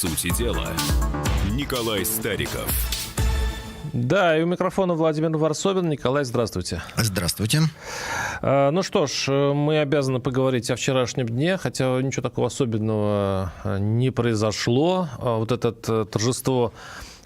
сути дела, Николай Стариков. Да, и у микрофона Владимир Варсобин. Николай, здравствуйте. Здравствуйте. Ну что ж, мы обязаны поговорить о вчерашнем дне, хотя ничего такого особенного не произошло. Вот это торжество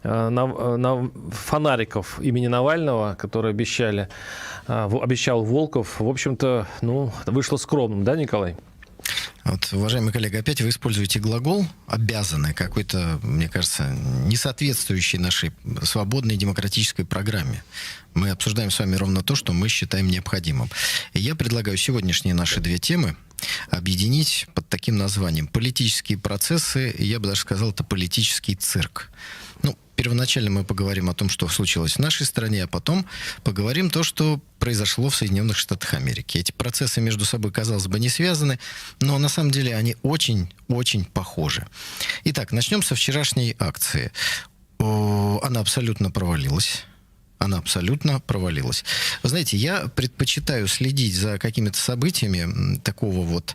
фонариков имени Навального, которое обещал Волков, в общем-то, вышло скромным, да, Николай? Вот, уважаемый коллега, опять вы используете глагол «обязаны», какой-то, мне кажется, не соответствующий нашей свободной демократической программе. Мы обсуждаем с вами ровно то, что мы считаем необходимым. И я предлагаю сегодняшние наши две темы объединить под таким названием «Политические процессы», и я бы даже сказал, это политический цирк. Первоначально мы поговорим о том, что случилось в нашей стране, а потом поговорим то, что произошло в Соединенных Штатах Америки. Эти процессы между собой, казалось бы, не связаны, но на самом деле они очень-очень похожи. Итак, начнем со вчерашней акции. Она абсолютно провалилась. Вы знаете, я предпочитаю следить за какими-то событиями такого вот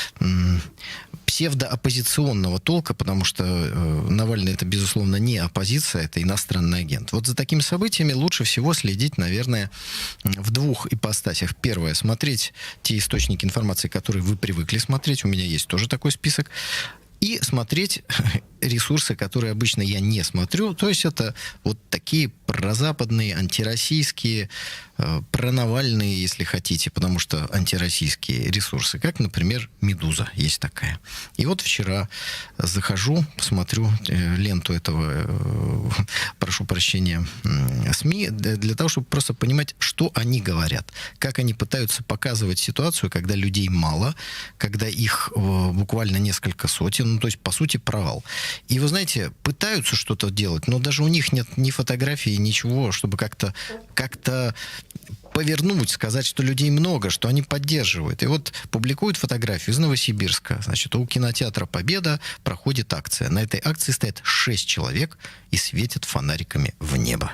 псевдооппозиционного толка, потому что Навальный — это, безусловно, не оппозиция, это иностранный агент. Вот за такими событиями лучше всего следить, наверное, в двух ипостасях. Первое — смотреть те источники информации, которые вы привыкли смотреть. У меня есть тоже такой список. И смотреть ресурсы, которые обычно я не смотрю. То есть это вот такие прозападные, антироссийские, пронавальные, если хотите, потому что антироссийские ресурсы, как, например, «Медуза» есть такая. И вот вчера захожу, смотрю ленту этого, прошу прощения, СМИ, для того, чтобы просто понимать, что они говорят, как они пытаются показывать ситуацию, когда людей мало, когда их буквально несколько сотен, то есть, по сути, провал. И вы знаете, пытаются что-то делать, но даже у них нет ни фотографии, ничего, чтобы как-то повернуть, сказать, что людей много, что они поддерживают. И вот публикуют фотографию из Новосибирска. Значит, у кинотеатра «Победа» проходит акция. На этой акции стоят 6 человек и светят фонариками в небо.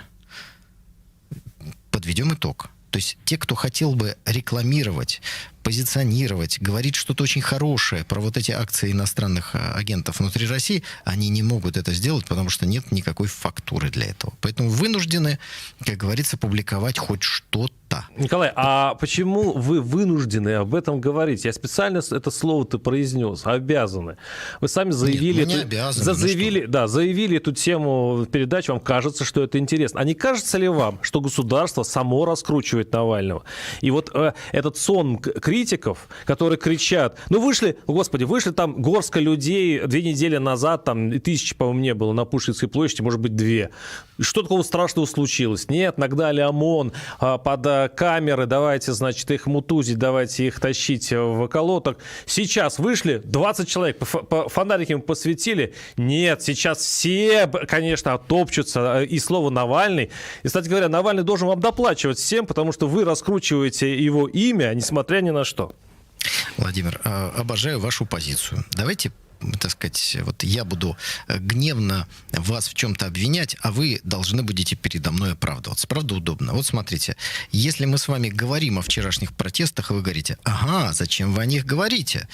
Подведем итог. То есть те, кто хотел бы рекламировать, позиционировать, говорить что-то очень хорошее про вот эти акции иностранных агентов внутри России, они не могут это сделать, потому что нет никакой фактуры для этого. Поэтому вынуждены, как говорится, публиковать хоть что-то. Николай, а почему вы вынуждены об этом говорить? Я специально это слово-то произнес. Обязаны. Вы сами заявили... Нет, мы не обязаны. Заявили эту тему в передаче. Вам кажется, что это интересно. А не кажется ли вам, что государство само раскручивает Навального? И вот этот сон критиков, которые кричат, вышли там горстка людей 2 недели назад, там 1000, по-моему, не было на Пушкинской площади, может быть, 2. Что такого страшного случилось? Нет, нагнали ОМОН под камеры, давайте, значит, их мутузить, давайте их тащить в околоток. Сейчас вышли, 20 человек, фонариками посветили. Нет, сейчас все, конечно, оттопчутся. И слово «Навальный». И, кстати говоря, Навальный должен вам доплачивать всем, потому что вы раскручиваете его имя, несмотря ни на что. Владимир, обожаю вашу позицию. Давайте, так сказать, вот я буду гневно вас в чем-то обвинять, а вы должны будете передо мной оправдываться. Правда, удобно. Вот смотрите, если мы с вами говорим о вчерашних протестах, и вы говорите, ага, зачем вы о них говорите?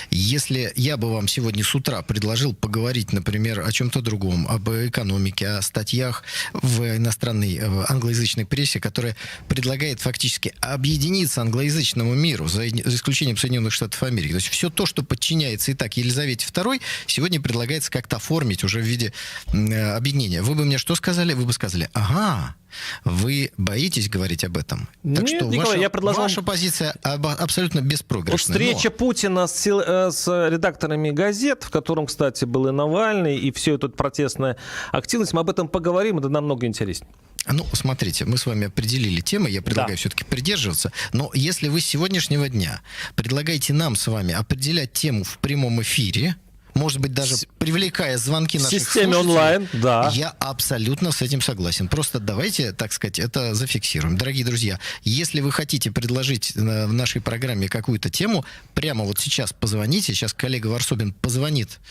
Если я бы вам сегодня с утра предложил поговорить, например, о чем-то другом, об экономике, о статьях в иностранной, англоязычной прессе, которая предлагает фактически объединиться англоязычному миру, за исключением Соединенных Штатов Америки. То есть все то, что подчиняется и так Елизавете II, сегодня предлагается как-то оформить уже в виде объединения. Вы бы мне что сказали? Вы бы сказали, ага, вы боитесь говорить об этом. Так Нет, что Николай, ваша позиция абсолютно беспроигрышная. Вот встреча Путина с редакторами газет, в котором, кстати, был и Навальный, и все эта протестная активность, мы об этом поговорим, это намного интереснее. Смотрите, мы с вами определили темы, я предлагаю все-таки придерживаться, но если вы с сегодняшнего дня предлагаете нам с вами определять тему в прямом эфире, может быть, даже привлекая звонки наших системе слушателей, онлайн, да. Я абсолютно с этим согласен. Просто давайте, так сказать, это зафиксируем. Дорогие друзья, если вы хотите предложить в нашей программе какую-то тему, прямо вот сейчас позвоните, сейчас коллега Варсобин позвонит,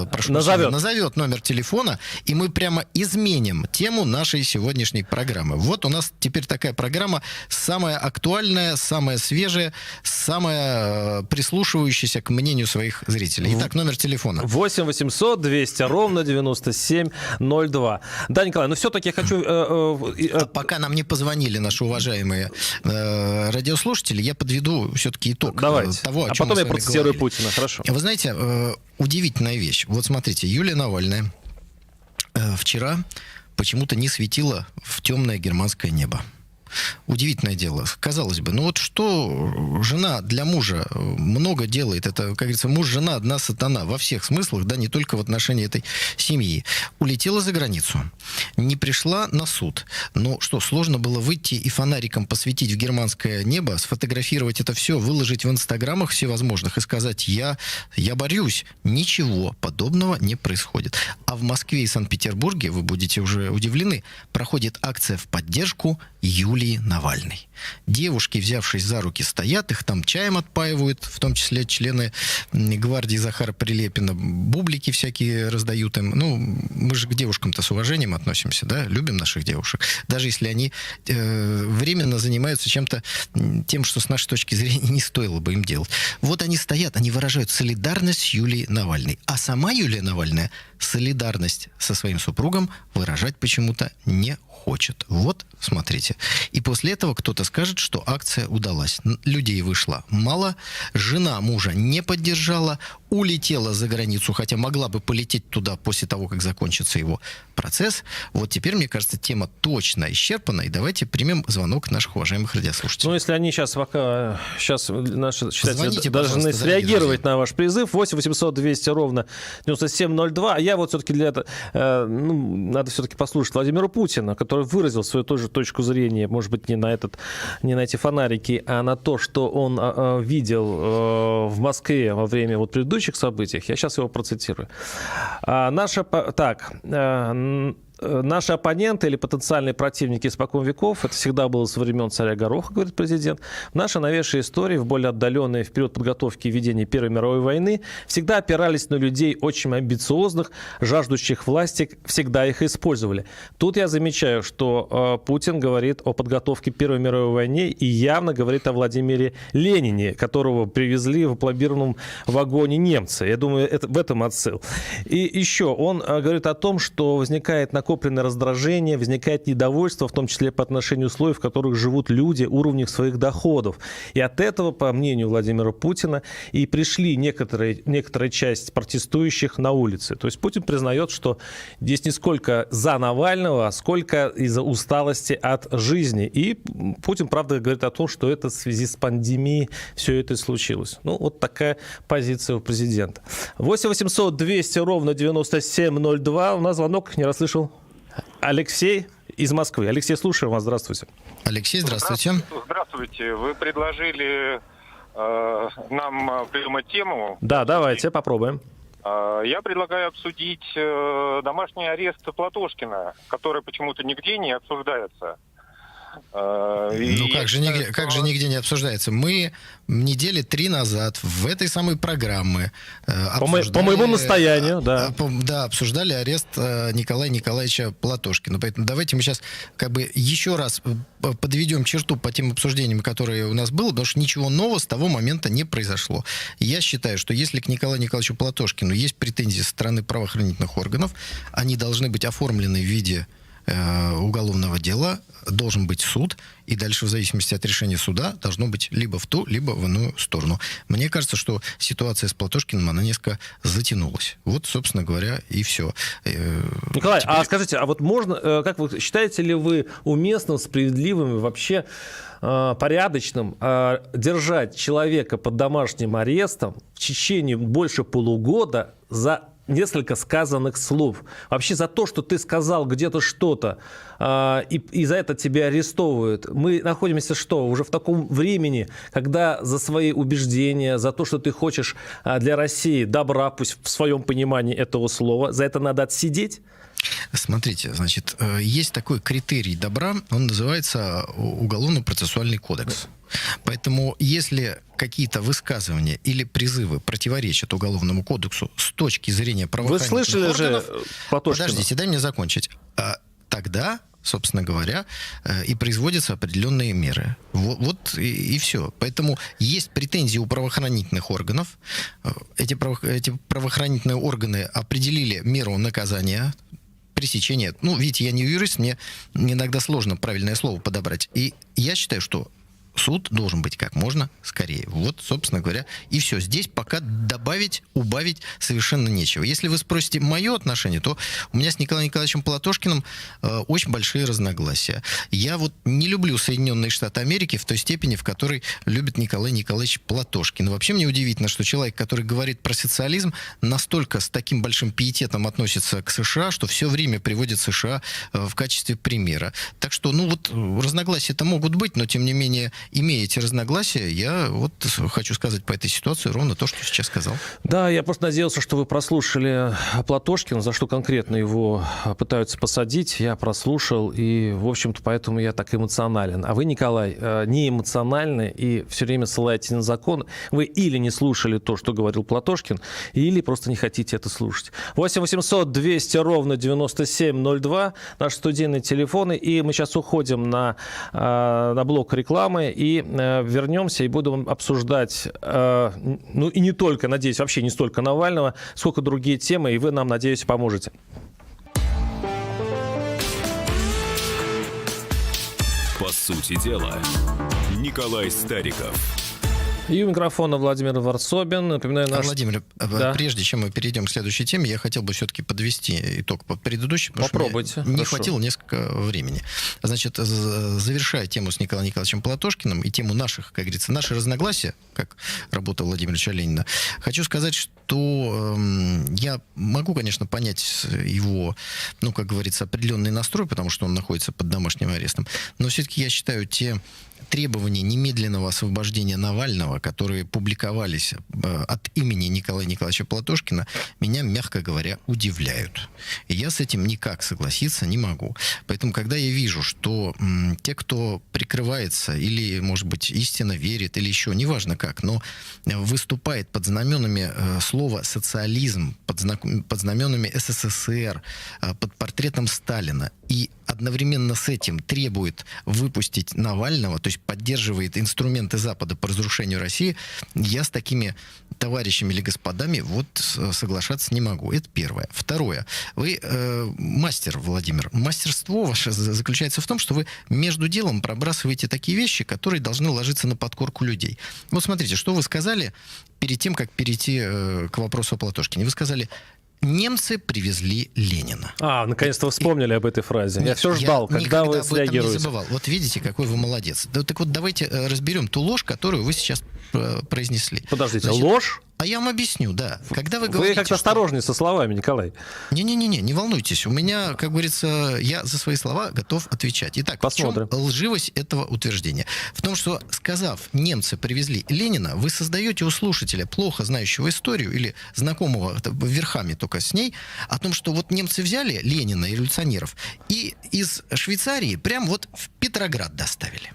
назовет номер телефона, и мы прямо изменим тему нашей сегодняшней программы. Вот у нас теперь такая программа самая актуальная, самая свежая, самая прислушивающаяся к мнению своих зрителей. Итак, номер телефона телефона. 8 800 200 ровно 9702. Да, Николай, но все-таки я хочу... Пока нам не позвонили наши уважаемые радиослушатели, я подведу все-таки итог Давайте. того, о А чем потом мы я с вами процитирую говорили. Путина, хорошо. Вы знаете, удивительная вещь. Вот смотрите, Юлия Навальная вчера почему-то не светила в темное германское небо. Удивительное дело. Казалось бы, ну вот что жена для мужа много делает. Это, как говорится, муж-жена одна сатана во всех смыслах, да, не только в отношении этой семьи. Улетела за границу, не пришла на суд. Ну что, сложно было выйти и фонариком посветить в германское небо, сфотографировать это все, выложить в инстаграмах всевозможных и сказать, я борюсь. Ничего подобного не происходит. А в Москве и Санкт-Петербурге, вы будете уже удивлены, проходит акция в поддержку Юлии Навальной. Девушки, взявшись за руки, стоят, их там чаем отпаивают, в том числе члены гвардии Захара Прилепина, бублики всякие раздают им. Ну, мы же к девушкам-то с уважением относимся, да, любим наших девушек. Даже если они временно занимаются чем-то, тем, что с нашей точки зрения не стоило бы им делать. Вот они стоят, они выражают солидарность с Юлией Навальной. А сама Юлия Навальная солидарность со своим супругом выражать почему-то не хочет. Вот, смотрите. И после этого кто-то скажет, что акция удалась. Людей вышло мало, жена мужа не поддержала, улетела за границу, хотя могла бы полететь туда после того, как закончится его процесс. Вот теперь, мне кажется, тема точно исчерпана, и давайте примем звонок наших уважаемых радиослушателей. Ну, если они сейчас наши читатели Звоните, должны пожалуйста, среагировать дорогие на ваш призыв. 8 800 200 ровно 9702. А я вот все-таки для этого, надо все-таки послушать Владимира Путина, который выразил свою тоже точку зрения, может быть, не на эти фонарики, а на то, что он видел в Москве во время вот предыдущих событий. Я сейчас его процитирую. Наши оппоненты или потенциальные противники испокон веков, это всегда было со времен царя Гороха, говорит президент, в нашей новейшей истории, в более отдаленной в период подготовки и ведения Первой мировой войны, всегда опирались на людей очень амбициозных, жаждущих власти, всегда их использовали. Тут я замечаю, что Путин говорит о подготовке Первой мировой войны и явно говорит о Владимире Ленине, которого привезли в опломбированном вагоне немцы. Я думаю, в этом отсыл. И еще он говорит о том, что возникает накопленное раздражение, возникает недовольство, в том числе по отношению условий, в которых живут люди, уровнях своих доходов. И от этого, по мнению Владимира Путина, и пришли некоторая часть протестующих на улицы. То есть Путин признает, что здесь не сколько за Навального, а сколько из-за усталости от жизни. И Путин, правда, говорит о том, что это в связи с пандемией все это и случилось. Ну, вот такая позиция у президента. 8 800 200 ровно 9702. У нас звонок, не расслышал. Алексей из Москвы. Алексей, слушаю вас. Здравствуйте. Алексей, здравствуйте. Здравствуйте. Вы предложили нам придумать тему. Да, давайте попробуем. Я предлагаю обсудить домашний арест Платошкина, который почему-то нигде не обсуждается. Ну как же нигде не обсуждается? Мы недели 3 назад в этой самой программе по моему настоянию, да. Обсуждали арест Николая Николаевича Платошкина. Поэтому давайте мы сейчас еще раз подведем черту по тем обсуждениям, которые у нас было, потому что ничего нового с того момента не произошло. Я считаю, что если к Николаю Николаевичу Платошкину есть претензии со стороны правоохранительных органов, они должны быть оформлены в виде уголовного дела, должен быть суд, и дальше в зависимости от решения суда должно быть либо в ту, либо в иную сторону. Мне кажется, что ситуация с Платошкиным, она несколько затянулась. Вот, собственно говоря, и все. Николай, а скажите, а вот можно, как вы считаете ли вы уместным, справедливым и вообще порядочным держать человека под домашним арестом в течение больше полугода за несколько сказанных слов? Вообще за то, что ты сказал где-то что-то, и за это тебя арестовывают. Мы находимся уже в таком времени, когда за свои убеждения, за то, что ты хочешь для России добра, пусть в своем понимании этого слова, за это надо отсидеть? Смотрите, значит, есть такой критерий добра, он называется Уголовно-процессуальный кодекс. Поэтому, если какие-то высказывания или призывы противоречат Уголовному кодексу с точки зрения правоохранительных органов... Вы слышали же Платошкина? Подождите, дай мне закончить. Тогда собственно говоря, и производятся определенные меры. Вот и все. Поэтому есть претензии у правоохранительных органов. Эти правоохранительные органы определили меру наказания, пресечения. Ну, видите, я не юрист, мне иногда сложно правильное слово подобрать. И я считаю, что суд должен быть как можно скорее. Вот, собственно говоря, и все. Здесь пока добавить, убавить совершенно нечего. Если вы спросите мое отношение, то у меня с Николаем Николаевичем Платошкиным очень большие разногласия. Я вот не люблю Соединенные Штаты Америки в той степени, в которой любит Николай Николаевич Платошкин. Вообще мне удивительно, что человек, который говорит про социализм, настолько с таким большим пиететом относится к США, что все время приводит США в качестве примера. Так что, ну вот, разногласия-то могут быть, но тем не менее, имея эти разногласия, я вот хочу сказать по этой ситуации ровно то, что сейчас сказал. Да, я просто надеялся, что вы прослушали Платошкина, за что конкретно его пытаются посадить. Я прослушал, и, в общем-то, поэтому я так эмоционален. А вы, Николай, не эмоциональны и все время ссылаетесь на закон. Вы или не слушали то, что говорил Платошкин, или просто не хотите это слушать. 8 800 200 ровно 9702, наши студийные телефоны. И мы сейчас уходим на блок рекламы и вернемся и будем обсуждать, ну и не только, надеюсь, вообще не столько Навального, сколько другие темы, и вы нам, надеюсь, поможете. По сути дела, Николай Стариков. И у микрофона Владимир Варсобин. Напоминаю, Владимир, Да. прежде чем мы перейдем к следующей теме, я хотел бы все-таки подвести итог по предыдущей, потому Попробуйте. что мне не Хорошо. хватило несколько времени. Значит, завершая тему с Николаем Николаевичем Платошкиным и тему наших, как говорится, наши разногласия, как работа Владимира Ильича Ленина, хочу сказать, что я могу, конечно, понять его, ну, как говорится, определенный настрой, потому что он находится под домашним арестом, но все-таки я считаю, те требования немедленного освобождения Навального, которые публиковались от имени Николая Николаевича Платошкина, меня, мягко говоря, удивляют. И я с этим никак согласиться не могу. Поэтому, когда я вижу, что те, кто прикрывается или, может быть, истинно верит, или еще, неважно как, но выступает под знаменами слова «социализм», под знаменами СССР, под портретом Сталина, и одновременно с этим требует выпустить Навального, то есть поддерживает инструменты Запада по разрушению России, я с такими товарищами или господами вот соглашаться не могу. Это первое. Второе. Вы мастер, Владимир. Мастерство ваше заключается в том, что вы между делом пробрасываете такие вещи, которые должны ложиться на подкорку людей. Вот смотрите, что вы сказали перед тем, как перейти к вопросу о Платошкине. Вы сказали: немцы привезли Ленина. Наконец-то вы вспомнили об этой фразе. Я Нет, все ждал, когда вы никогда об этом среагируете. не забывал. Вот видите, какой вы молодец. Да, так вот, давайте разберем ту ложь, которую вы сейчас произнесли. Подождите, Значит, ложь? А я вам объясню, да. Когда вы Вы говорите, как-то осторожнее со словами, Николай. Не волнуйтесь. У меня, как говорится, я за свои слова готов отвечать. Итак, Посмотрим. в чем лживость этого утверждения? В том, что, сказав «немцы привезли Ленина», вы создаете у слушателя, плохо знающего историю или знакомого верхами только с ней, о том, что вот немцы взяли Ленина и революционеров и из Швейцарии прям вот в Петроград доставили.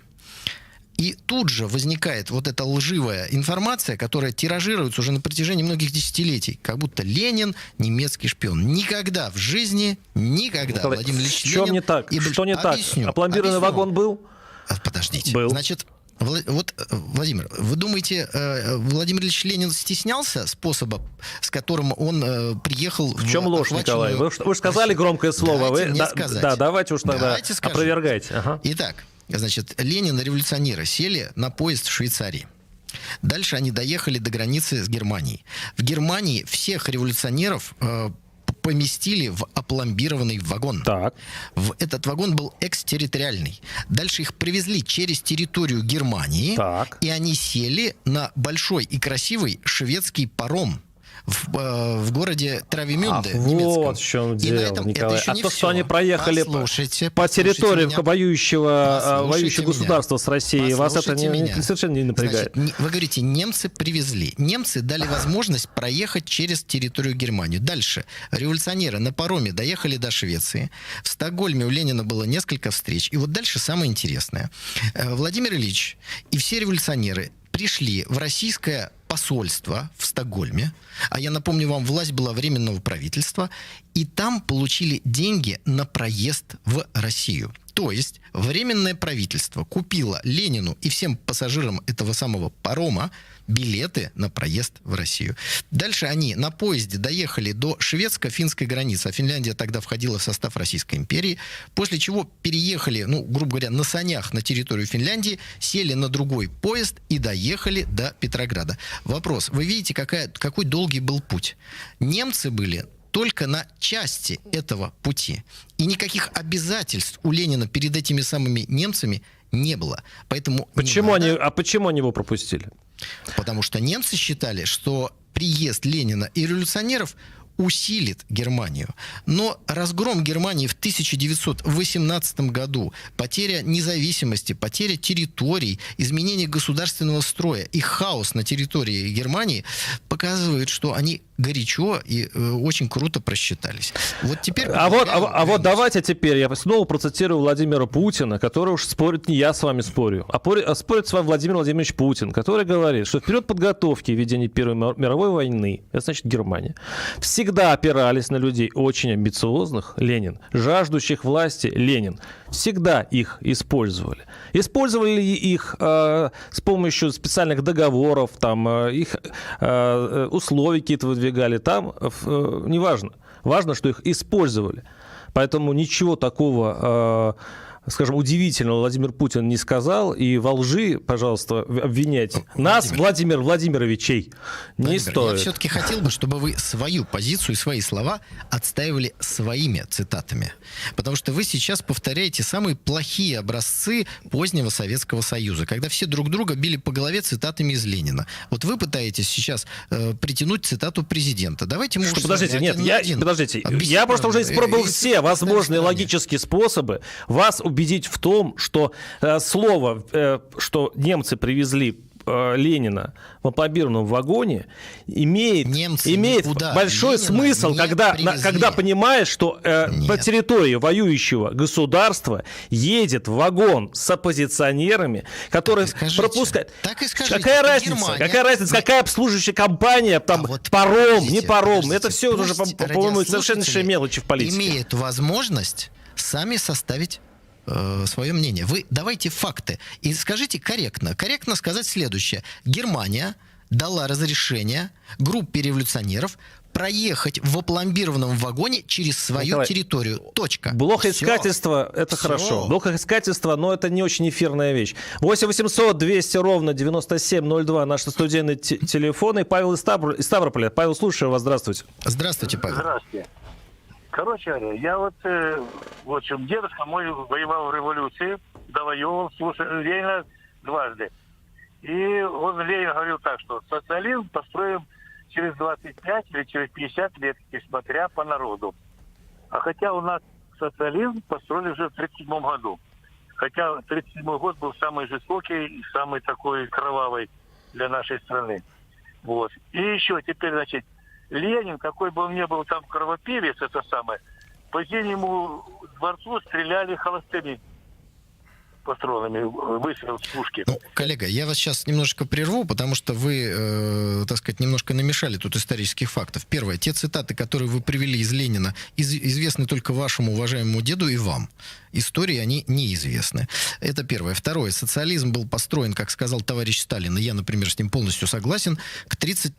И тут же возникает вот эта лживая информация, которая тиражируется уже на протяжении многих десятилетий, как будто Ленин немецкий шпион. Никогда в жизни, никогда. Николай, Владимир Ильич в чем Ленин не так? и Что не так? Объясню. Опломбированный вагон был? Подождите. Был. Значит, вот, Владимир, вы думаете, Владимир Ильич Ленин стеснялся способа, с которым он приехал В чем ложь, Николай? Вы же сказали громкое слово. Дайте мне сказать. Да, давайте уж тогда Давайте скажу. опровергайте. Ага. Итак, значит, Ленин и революционеры сели на поезд в Швейцарии. Дальше они доехали до границы с Германией. В Германии всех революционеров поместили в опломбированный вагон. Так. Этот вагон был экстерриториальный. Дальше их привезли через территорию Германии, Так. и они сели на большой и красивый шведский паром в городе Травемюнде немецком. Вот в чем И на дело, этом Николай. это еще не то, все. что они проехали по территории меня. воюющего Послушайте государства с Россией, вас это Послушайте меня. совершенно не напрягает. Значит, вы говорите, немцы привезли. Немцы дали возможность проехать через территорию Германии. Дальше. Революционеры на пароме доехали до Швеции. В Стокгольме у Ленина было несколько встреч. И вот дальше самое интересное. Владимир Ильич и все революционеры пришли в российское посольство в Стокгольме, а я напомню вам, власть была временного правительства, и там получили деньги на проезд в Россию. То есть Временное правительство купило Ленину и всем пассажирам этого самого парома билеты на проезд в Россию. Дальше они на поезде доехали до шведско-финской границы, а Финляндия тогда входила в состав Российской империи, после чего переехали, грубо говоря, на санях на территорию Финляндии, сели на другой поезд и доехали до Петрограда. Вопрос. Вы видите, какой долгий был путь? Немцы были только на части этого пути. И никаких обязательств у Ленина перед этими самыми немцами не было. Поэтому почему они его пропустили? Потому что немцы считали, что приезд Ленина и революционеров усилит Германию. Но разгром Германии в 1918 году, потеря независимости, потеря территорий, изменение государственного строя и хаос на территории Германии показывают, что они горячо и очень круто просчитались. Вот теперь... Вот давайте теперь я снова процитирую Владимира Путина, который уж спорит, не я с вами спорю, а спорит с вами Владимир Владимирович Путин, который говорит, что в период подготовки и ведения Первой мировой войны, это значит Германия, всегда опирались на людей очень амбициозных, Ленин, жаждущих власти, Ленин. Всегда их использовали. Использовали их с помощью специальных договоров, их условия какие-то выдвигали, неважно. Важно, что их использовали. Поэтому ничего такого... скажем, удивительного Владимир Путин не сказал, и во лжи, пожалуйста, обвинять нас, Владимир Владимировичей, не стоит. Я все-таки хотел бы, чтобы вы свою позицию и свои слова отстаивали своими цитатами. Потому что вы сейчас повторяете самые плохие образцы позднего Советского Союза, когда все друг друга били по голове цитатами из Ленина. Вот вы пытаетесь сейчас притянуть цитату президента. Давайте мы уже... Подождите, я просто уже испробовал все возможные логические способы вас убедить в том, что слово, что немцы привезли Ленина в апломбированном вагоне, имеет большой смысл, когда понимаешь, что по территории воюющего государства едет вагон с оппозиционерами, которые пропускают. Какая разница, какая обслуживающая компания, паром, не паром, это все уже, по-моему, совершеннейшие мелочи в политике. Имеет возможность сами составить свое мнение. Вы давайте факты и скажите корректно. Корректно сказать следующее. Германия дала разрешение группе революционеров проехать в опломбированном вагоне через свою территорию. Точка. Блохоискательство — это хорошо. Блохоискательство, но это не очень эфирная вещь. 8 800 200 ровно 9702 наши студийные телефоны. Павел из Ставрополя. Павел, слушаю вас. Здравствуйте. Здравствуйте, Павел. Здравствуйте. Короче говоря, я в общем, дедушка мой воевал в революции, довоевал, слушал Ленина дважды. И он, Ленин, говорил так, что социализм построим через 25 или через 50 лет, смотря по народу. А хотя у нас социализм построили уже в 1937 году. Хотя 1937 год был самый жестокий и самый такой кровавый для нашей страны. Вот. И еще теперь, значит, Ленин, какой бы он ни был там кровопивец, это самое, по Зимнему дворцу стреляли холостыми патронами, выстрел с пушки. Коллега, я вас сейчас немножко прерву, потому что вы, так сказать, немножко намешали тут исторических фактов. Первое, те цитаты, которые вы привели из Ленина, известны только вашему уважаемому деду и вам. Истории они неизвестны. Это первое. Второе, социализм был построен, как сказал товарищ Сталин, и я, например, с ним полностью согласен, к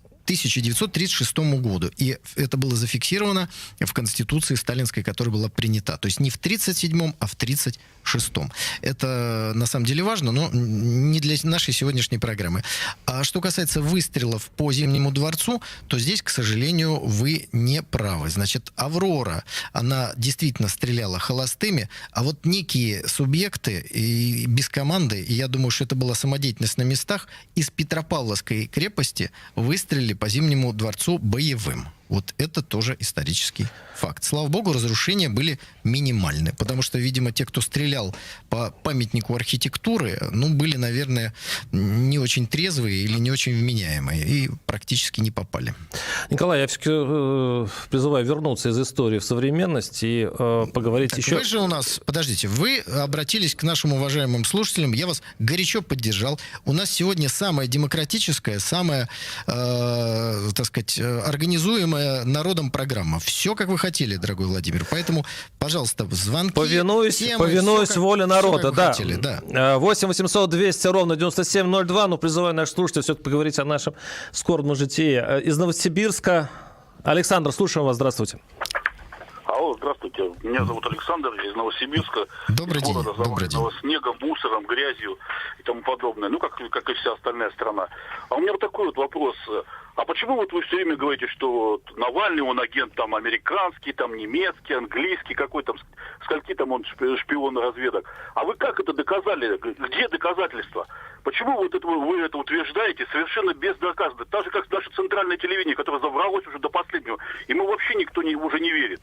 1936 году. И это было зафиксировано в Конституции сталинской, которая была принята. То есть не в 1937, а в 1936. Это на самом деле важно, но не для нашей сегодняшней программы. А что касается выстрелов по Зимнему дворцу, то здесь, к сожалению, вы не правы. Значит, «Аврора», она действительно стреляла холостыми, а вот некие субъекты и без команды, и я думаю, что это была самодеятельность на местах, из Петропавловской крепости выстрелили по Зимнему дворцу боевым. Вот это тоже исторический факт. Слава богу, разрушения были минимальны, потому что, видимо, те, кто стрелял по памятнику архитектуры, были, наверное, не очень трезвые или не очень вменяемые и практически не попали. Николай, я все-таки призываю вернуться из истории в современность и поговорить еще... Вы же у нас... Подождите, вы обратились к нашим уважаемым слушателям, я вас горячо поддержал. У нас сегодня самая демократическая, самая, так сказать, организуемая народом программа. Все, как вы хотели, дорогой Владимир. Поэтому, пожалуйста, звонки, Повинуюсь воле народа, да. 8 800 200 ровно 9702. Но призываю наших слушателей все-таки поговорить о нашем скорбном житии. Из Новосибирска Александр, слушаем вас. Здравствуйте. Алло, здравствуйте. Меня зовут Александр, я из Новосибирска. Добрый из день. города, Добрый день. заваленного снегом, мусором, грязью и тому подобное. Ну, как и вся остальная страна. А у меня вот такой вот вопрос. А почему вот вы все время говорите, что вот Навальный, он агент там американский, там немецкий, английский, какой там, скольки там он шпион разведок? А вы как это доказали? Где доказательства? Почему вы это утверждаете совершенно бездоказанно? Так же, как наше центральное телевидение, которое завралось уже до последнего. Ему вообще никто уже не верит.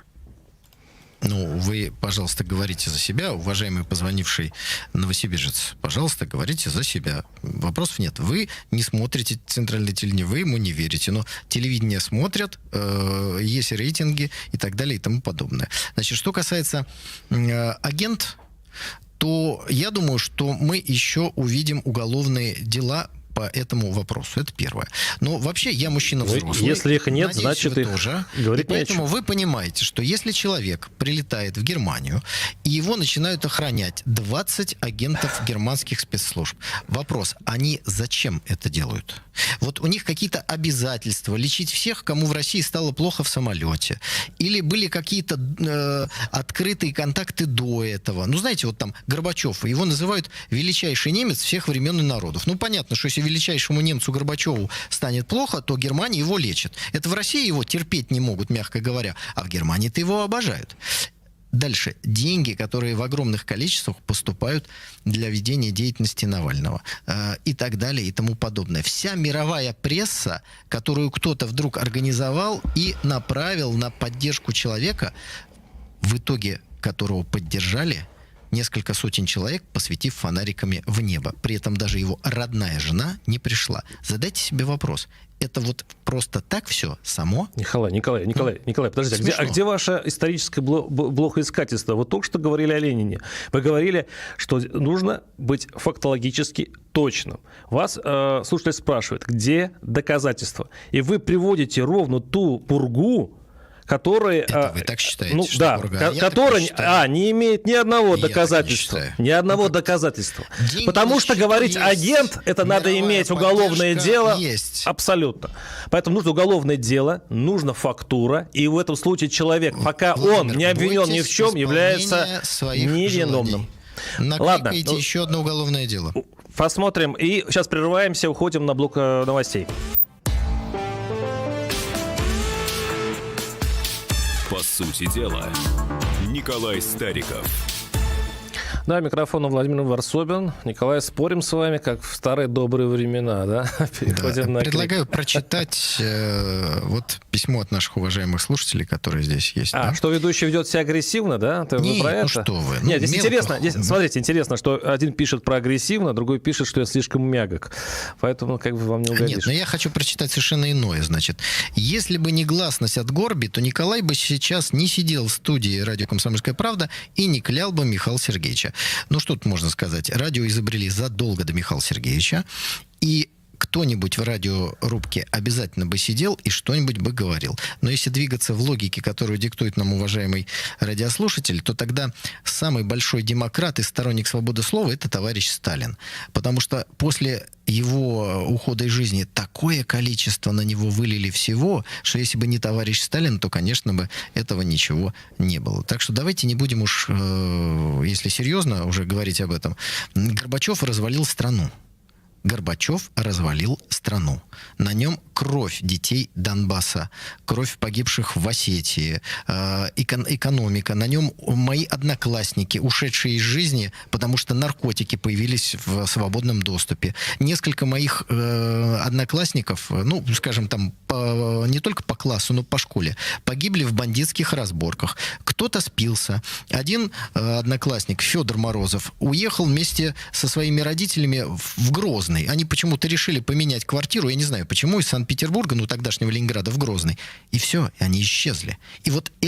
Ну, вы, пожалуйста, говорите за себя, уважаемый позвонивший новосибиржец. Пожалуйста, говорите за себя. Вопросов нет. Вы не смотрите центральное телевидение, вы ему не верите. Но телевидение смотрят, есть рейтинги и так далее и тому подобное. Значит, что касается агент, то я думаю, что мы еще увидим уголовные дела по этому вопросу. Это первое. Но вообще я мужчина взрослый. Если их нет, Надеюсь, значит вы их тоже. говорить И поэтому не о чем. вы понимаете, что если человек прилетает в Германию, и его начинают охранять 20 агентов германских спецслужб, вопрос, они зачем это делают? Вот у них какие-то обязательства лечить всех, кому в России стало плохо в самолете. Или были какие-то открытые контакты до этого. Ну, знаете, вот там Горбачев, его называют величайший немец всех времен и народов. Ну, понятно, что если величайшему немцу Горбачеву станет плохо, то Германия его лечит. Это в России его терпеть не могут, мягко говоря, а в Германии-то его обожают. Дальше. Деньги, которые в огромных количествах поступают для ведения деятельности Навального. И так далее, и тому подобное. Вся мировая пресса, которую кто-то вдруг организовал и направил на поддержку человека, в итоге которого поддержали несколько сотен человек, посветив фонариками в небо. При этом даже его родная жена не пришла. Задайте себе вопрос. Это вот просто так все само? Николай, подождите, Смешно. а где ваше историческое блохоискательство? Вы только что говорили о Ленине. Вы говорили, что нужно быть фактологически точным. Вас слушатель спрашивает, где доказательства? И вы приводите ровно ту пургу, которые... Это вы так считаете, ну, что да, пурга? которые не имеют ни одного Я так не доказательства. считаю. Ни одного доказательства. Деньги Потому что говорить есть, агент, это надо мировая иметь уголовное поддержка дело. есть. Абсолютно. Поэтому нужно уголовное дело, нужна фактура, и в этом случае человек, пока он Владимир, не обвинен ни в бойтесь чем, является исполнения своих невиновным. желаний. Ладно. Накликайте еще одно уголовное дело. Посмотрим. И сейчас прерываемся, уходим на блок новостей. По сути дела, Николай Стариков. Да, микрофон Владимир Варсобин. Николай, спорим с вами, как в старые добрые времена, да? Переходим на Предлагаю прочитать вот письмо от наших уважаемых слушателей, которые здесь есть. да? Что ведущий ведет себя агрессивно, да? Вы Нет, про ну это? что вы. Ну, Нет, здесь мелко. интересно, смотрите, интересно, что один пишет про агрессивно, другой пишет, что я слишком мягок. Поэтому как бы вам не угодишь. Нет, но я хочу прочитать совершенно иное. Значит, если бы не гласность от Горби, то Николай бы сейчас не сидел в студии радио «Комсомольская правда» и не клял бы Михаила Сергеевича. Ну, что тут можно сказать? Радио изобрели задолго до Михаила Сергеевича, и кто-нибудь в радиорубке обязательно бы сидел и что-нибудь бы говорил. Но если двигаться в логике, которую диктует нам уважаемый радиослушатель, то тогда самый большой демократ и сторонник свободы слова — это товарищ Сталин. Потому что после его ухода из жизни такое количество на него вылили всего, что если бы не товарищ Сталин, то, конечно бы, этого ничего не было. Так что давайте не будем уж, если серьезно уже говорить об этом. Горбачев развалил страну. Горбачев развалил страну. На нем кровь детей Донбасса, кровь погибших в Осетии, экономика. На нем мои одноклассники, ушедшие из жизни, потому что наркотики появились в свободном доступе. Несколько моих одноклассников, ну, скажем, там, не только по классу, но по школе, погибли в бандитских разборках. Кто-то спился. Один одноклассник, Федор Морозов, уехал вместе со своими родителями в Грозный. Они почему-то решили поменять квартиру, я не знаю почему, из Санкт-Петербурга, ну, тогдашнего Ленинграда, в Грозный. И все, и они исчезли. И вот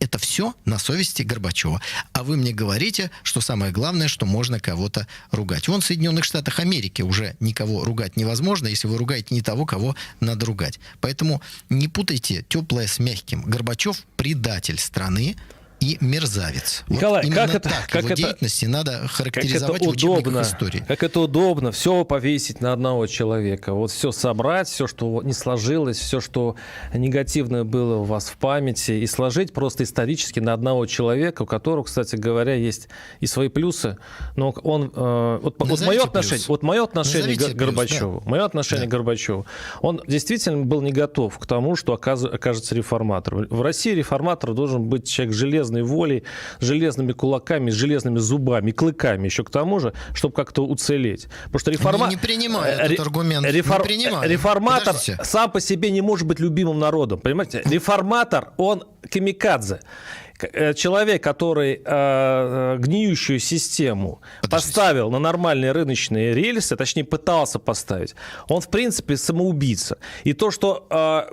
Это все на совести Горбачева. А вы мне говорите, что самое главное, что можно кого-то ругать. Вон в Соединенных Штатах Америки уже никого ругать невозможно, если вы ругаете не того, кого надо ругать. Поэтому не путайте теплое с мягким. Горбачев – предатель страны и мерзавец. Николай, вот именно как это, так как его это, деятельности надо характеризовать как это в учебниках удобно, истории. как это удобно, все повесить на одного человека. Вот все собрать, все, что не сложилось, все, что негативное было у вас в памяти, и сложить просто исторически на одного человека, у которого, кстати говоря, есть и свои плюсы. Но он, вот мое отношение к Горбачеву, да. мое отношение к Горбачеву, он действительно был не готов к тому, что окажется реформатором. В России реформатор должен быть человек железной волей, с железными кулаками, с железными зубами, клыками еще к тому же, чтобы как-то уцелеть. Потому что Не принимаю этот аргумент. Не принимаю. Реформатор Подождите. сам по себе не может быть любимым народом. Понимаете? Реформатор, он камикадзе. Человек, который гниющую систему поставил на нормальные рыночные рельсы, точнее пытался поставить, он в принципе самоубийца. И то, что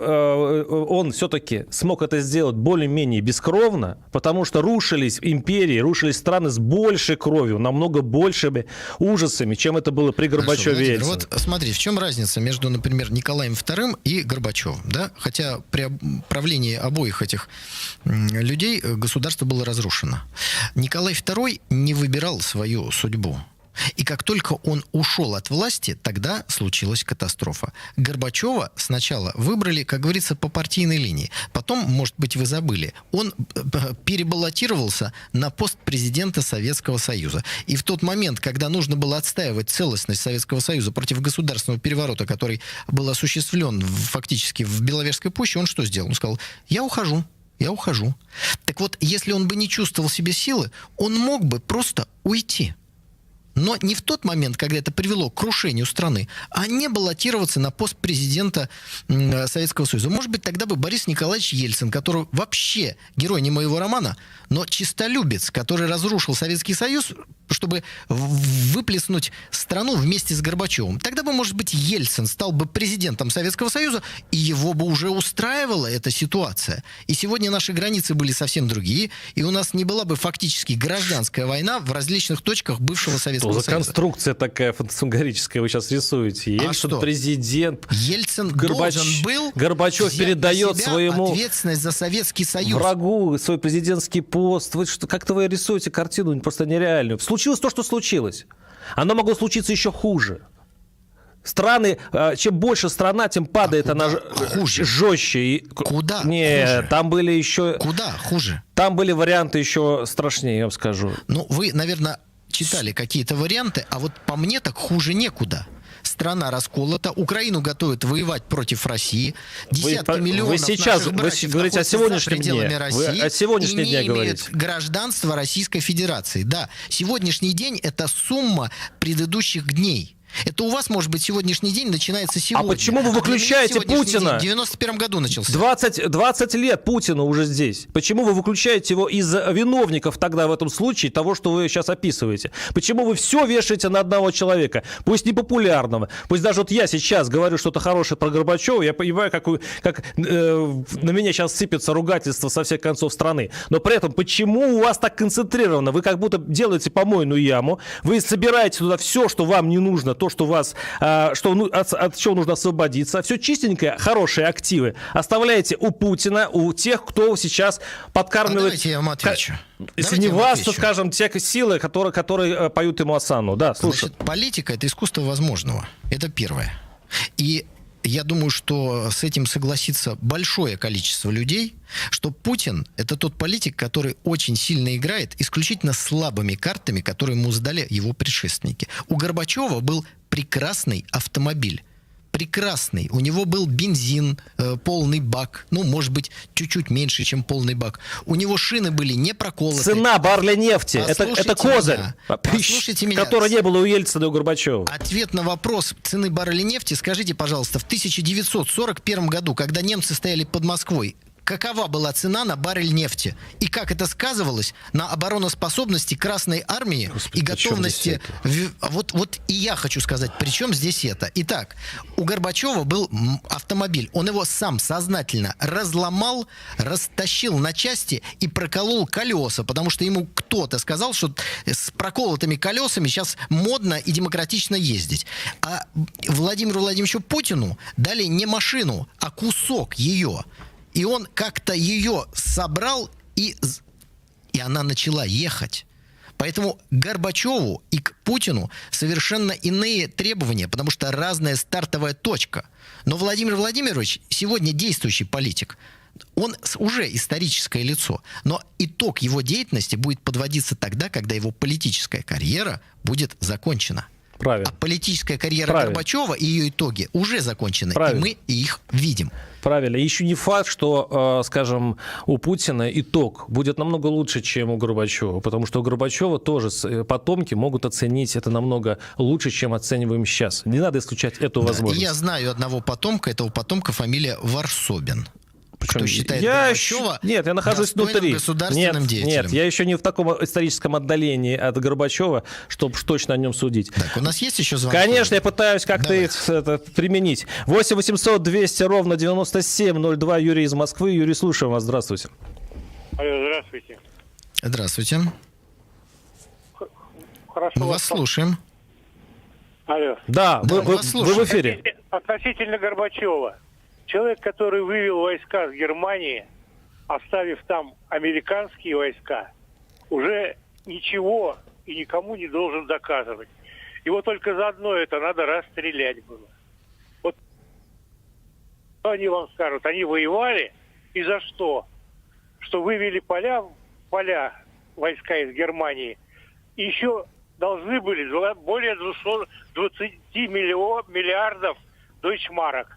он все-таки смог это сделать более-менее бескровно, потому что рушились империи, рушились страны с большей кровью, намного большими ужасами, чем это было при Горбачеве и Ельцине. Вот смотри, в чем разница между, например, Николаем II и Горбачевым, да? Хотя при правлении обоих этих людей государство было разрушено. Николай II не выбирал свою судьбу. И как только он ушел от власти, тогда случилась катастрофа. Горбачева сначала выбрали, как говорится, по партийной линии. Потом, может быть, вы забыли, он перебаллотировался на пост президента Советского Союза. И в тот момент, когда нужно было отстаивать целостность Советского Союза против государственного переворота, который был осуществлен фактически в Беловежской пуще, он что сделал? Он сказал: я ухожу. Так вот, если он бы не чувствовал в себе силы, он мог бы просто уйти. Но не в тот момент, когда это привело к крушению страны, а не баллотироваться на пост президента Советского Союза. Может быть, тогда бы Борис Николаевич Ельцин, который вообще герой не моего романа, но чистолюбец, который разрушил Советский Союз, чтобы выплеснуть страну вместе с Горбачевым. Тогда бы, может быть, Ельцин стал бы президентом Советского Союза, и его бы уже устраивала эта ситуация. И сегодня наши границы были совсем другие, и у нас не была бы фактически гражданская война в различных точках бывшего Советского Союза. За конструкция такая фантасмагорическая вы сейчас рисуете. Ельцин президент. Ельцин должен был Горбачев передает своему ответственность за Советский Союз. Врагу свой президентский пост. Как-то вы рисуете картину просто нереальную. Случилось то, что случилось. Оно могло случиться еще хуже. Страны, чем больше страна, тем падает она хуже. Жестче. Куда Нет, хуже? там были еще... Куда хуже? Там были варианты еще страшнее, я вам скажу. Ну, вы, наверное, читали какие-то варианты, а вот по мне так хуже некуда. Страна расколота, Украину готовят воевать против России, десятки миллионов вы сейчас наших братьев говорите о находятся сегодняшнем за пределами дне. России Вы о сегодняшнем и дне не говорите. имеют гражданства Российской Федерации. Да, сегодняшний день – это сумма предыдущих дней. Это у вас, может быть, сегодняшний день начинается сегодня. А почему вы выключаете Путина? В 91 году начался. 20 лет Путина уже здесь. Почему вы выключаете его из виновников тогда в этом случае того, что вы сейчас описываете? Почему вы все вешаете на одного человека? Пусть непопулярного. Пусть даже вот я сейчас говорю что-то хорошее про Горбачева, я понимаю, как на меня сейчас сыпется ругательство со всех концов страны. Но при этом почему у вас так концентрировано? Вы как будто делаете помойную яму, вы собираете туда все, что вам не нужно, то, что вас, от чего нужно освободиться, все чистенькое, хорошие активы оставляете у Путина, у тех, кто сейчас подкармливает... Давайте я вам отвечу. Если не вас, то, скажем, те силы, которые поют ему осанну. Да, слушай. Значит, политика – это искусство возможного. Это первое. И я думаю, что с этим согласится большое количество людей, что Путин – это тот политик, который очень сильно играет исключительно слабыми картами, которые ему сдали его предшественники. У Горбачева был прекрасный автомобиль. Прекрасный. У него был бензин, полный бак. Ну, может быть, чуть-чуть меньше, чем полный бак. У него шины были не проколоты. Цена барреля нефти. Это козырь. Послушайте меня. Которого не было у Ельцина и у Горбачева. Ответ на вопрос цены барреля нефти, скажите, пожалуйста, в 1941 году, когда немцы стояли под Москвой, какова была цена на баррель нефти и как это сказывалось на обороноспособности Красной Армии. Господи, И при чем готовности... здесь Вот и я хочу сказать, при чем здесь это? Итак, у Горбачева был автомобиль. Он его сам сознательно разломал, растащил на части и проколол колеса, потому что ему кто-то сказал, что с проколотыми колесами сейчас модно и демократично ездить. А Владимиру Владимировичу Путину дали не машину, а кусок ее. И он как-то ее собрал, и она начала ехать. Поэтому к Горбачеву и к Путину совершенно иные требования, потому что разная стартовая точка. Но Владимир Владимирович сегодня действующий политик. Он уже историческое лицо. Но итог его деятельности будет подводиться тогда, когда его политическая карьера будет закончена. Правильно. А политическая карьера Правильно. Горбачева и ее итоги уже закончены. Правильно. И мы их видим. Правильно. И еще не факт, что, скажем, у Путина итог будет намного лучше, чем у Горбачева. Потому что у Горбачева тоже потомки могут оценить это намного лучше, чем оцениваем сейчас. Не надо исключать эту возможность. Я знаю одного потомка. Этого потомка фамилия Варсобин. Причем Кто считает я Горбачева Нет, я нахожусь достойным внутри. государственным деятелем. Нет, я еще не в таком историческом отдалении от Горбачева, чтобы точно о нем судить. Так, у нас есть еще звонки? Конечно, я пытаюсь как-то это применить. 8 800 200 ровно 9702. Юрий из Москвы. Юрий, слушаем вас. Здравствуйте. Алло, здравствуйте. Здравствуйте. Хорошо. Мы вас слушаем. Алло. Да, Да, вы мы вас в слушаем. эфире. Относительно Горбачева. Человек, который вывел войска с Германии, оставив там американские войска, уже ничего и никому не должен доказывать. Его только за одно это надо расстрелять было. Вот что они вам скажут? Они воевали и за что? Что вывели поля войска из Германии, и еще должны были более 220 миллиардов дойчмарок.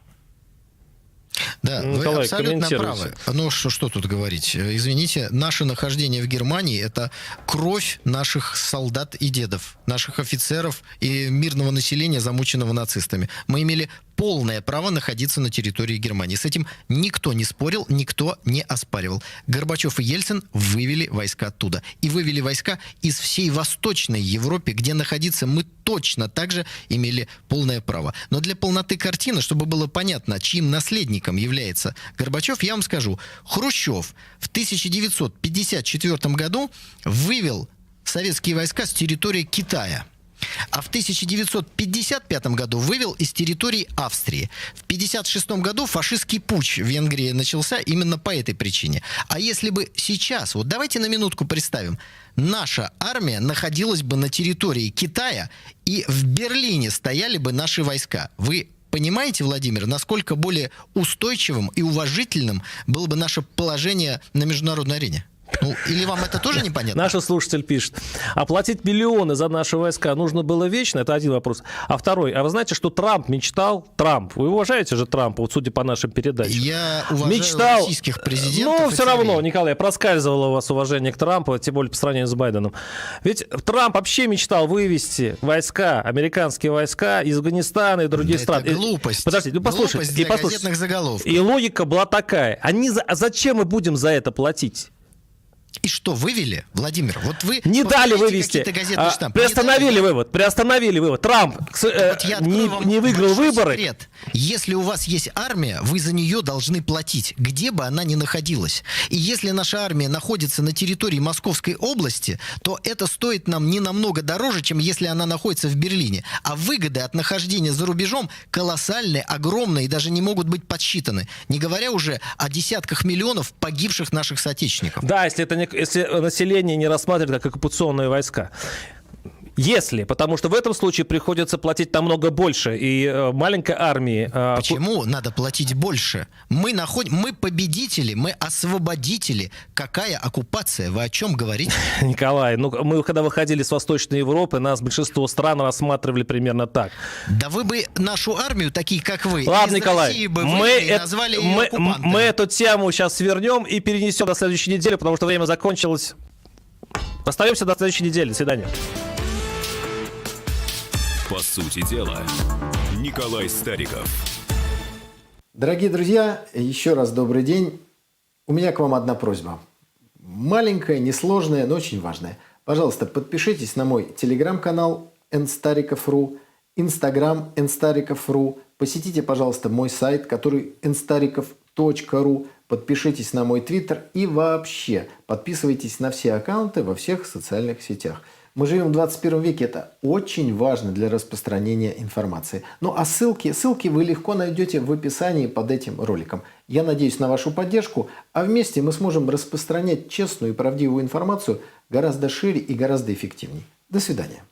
Да, Николай, вы абсолютно комментируйте. правы. Ну, что тут говорить? Извините, наше нахождение в Германии – это кровь наших солдат и дедов, наших офицеров и мирного населения, замученного нацистами. Мы имели полное право находиться на территории Германии. С этим никто не спорил, никто не оспаривал. Горбачев и Ельцин вывели войска оттуда. И вывели войска из всей Восточной Европы, где находиться мы точно так же имели полное право. Но для полноты картины, чтобы было понятно, чьим наследником является Горбачев, я вам скажу. Хрущев в 1954 году вывел советские войска с территории Китая. А в 1955 году вывел из территории Австрии. В 1956 году фашистский путч в Венгрии начался именно по этой причине. А если бы сейчас, вот давайте на минутку представим, наша армия находилась бы на территории Китая, и в Берлине стояли бы наши войска. Вы понимаете, Владимир, насколько более устойчивым и уважительным было бы наше положение на международной арене? Ну, или вам это тоже непонятно? Наш слушатель пишет: оплатить миллионы за наши войска нужно было вечно, это один вопрос. А второй, а вы знаете, что Трамп мечтал, вы уважаете же Трампа, вот судя по нашим передачам? Я уважаю российских президентов. Ну, все равно, Николай, проскальзывало у вас уважение к Трампу, тем более по сравнению с Байденом. Ведь Трамп вообще мечтал вывести войска, американские войска из Афганистана и других стран. Это глупость. Подождите, послушайте. Глупость для газетных заголовков. И логика была такая. Зачем мы будем за это платить? И что, вывели, Владимир? Вот вы не дали вывести. Приостановили вывод. Трамп не выиграл выборы. Секрет. Если у вас есть армия, вы за нее должны платить, где бы она ни находилась. И если наша армия находится на территории Московской области, то это стоит нам не намного дороже, чем если она находится в Берлине. А выгоды от нахождения за рубежом колоссальные, огромные и даже не могут быть подсчитаны. Не говоря уже о десятках миллионов погибших наших соотечественников. Да, если население не рассматривает как оккупационные войска. Потому что в этом случае приходится платить намного больше, и маленькой армии... Почему надо платить больше? Мы победители, мы освободители. Какая оккупация? Вы о чем говорите? Николай, мы когда выходили с Восточной Европы, нас большинство стран рассматривали примерно так. Да вы бы нашу армию, такие как вы, ладно, из Николай, России бы вывели и назвали ее оккупантами. Мы эту тему сейчас свернем и перенесем до следующей недели, потому что время закончилось. Остаемся до следующей недели. До свидания. По сути дела, Николай Стариков. Дорогие друзья, еще раз добрый день. У меня к вам одна просьба. Маленькая, несложная, но очень важная. Пожалуйста, подпишитесь на мой телеграм-канал nstarikov.ru, инстаграм nstarikov.ru. Посетите, пожалуйста, мой сайт, который nstarikov.ru. Подпишитесь на мой твиттер и вообще подписывайтесь на все аккаунты во всех социальных сетях. Мы живем в 21 веке, это очень важно для распространения информации. Ну а ссылки вы легко найдете в описании под этим роликом. Я надеюсь на вашу поддержку, а вместе мы сможем распространять честную и правдивую информацию гораздо шире и гораздо эффективнее. До свидания.